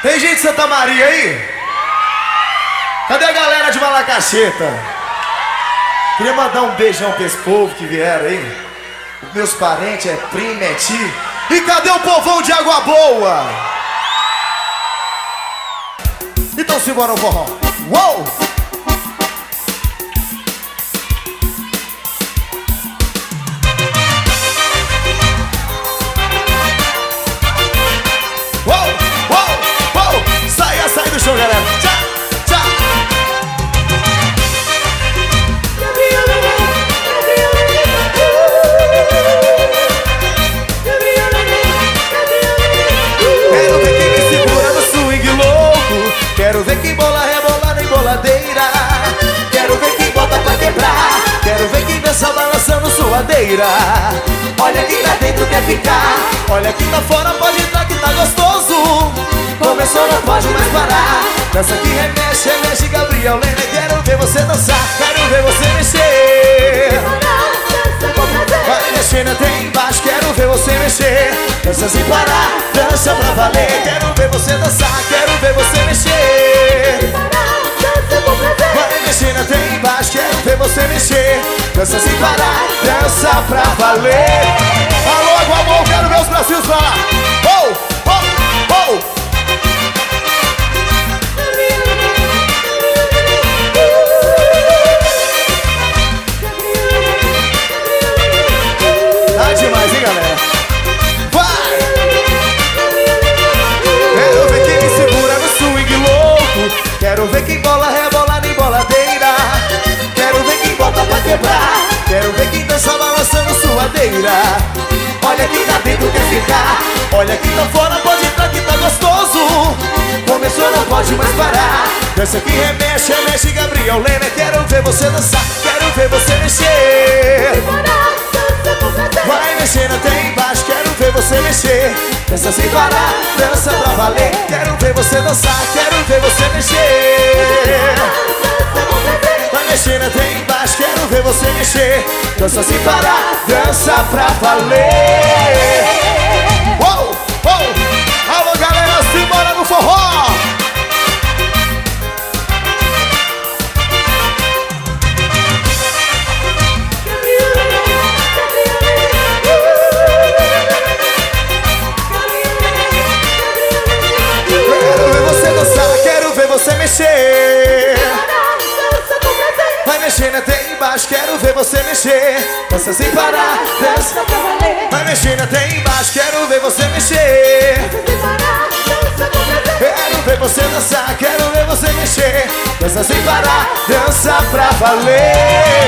Tem gente de Santa Maria aí? Cadê a galera de Malacacheta? Queria mandar um beijão pra esse povo que vieram aí. Meus parentes, é primo, é tio. E cadê o povão de Água Boa? Então simbora o forró. Uou! Sai do show, galera. Tchau, tchau. Quero ver quem me segura no swing louco. Quero ver quem bola rebola na emboladeira. Quero ver quem bota pra quebrar. Quero ver quem dança balançando suadeira. Olha quem tá dentro quer ficar. Olha quem tá fora pode entrar que tá gostoso. Começou, não pode mais parar. Dança que remexe, remexe, Gabriel Leme. Quero ver você dançar, quero ver você mexer. Vai mexendo até embaixo, quero ver você mexer. Dança sem parar, dança pra valer. Quero ver você dançar, quero ver você mexer. Vai mexendo até embaixo, quero ver você mexer. Dança sem parar, dança pra valer. Alô, Água Boa, quero ver os bracinhos pra lá. Oh, oh, oh. Demais, hein, galera? Vai! Quero ver quem me segura no swing louco. Quero ver quem bola rebola na emboladeira. Quero ver quem bota pra quebrar. Quero ver quem dança balançando suadeira. Olha quem tá dentro quer ficar. Olha quem tá fora pode entrar que tá gostoso. Começou, não pode mais parar. Dança que remexe, remexe, Gabriel Leme. Quero ver você dançar, quero ver você mexer. Vai mexendo até embaixo, quero ver você mexer. Dança sem parar, dança pra valer. Quero ver você dançar, quero ver você mexer. Vai mexendo até embaixo, quero ver você mexer. Dança sem parar, dança pra valer. Uou, uou. Alô, galera, simbora no forró. Você mexer. Vai mexendo até embaixo, quero ver você mexer. Dança sem parar, dança pra valer. Vai mexendo até embaixo, quero ver você mexer. Quero ver você dançar, quero ver você mexer. Dança sem parar, dança pra valer.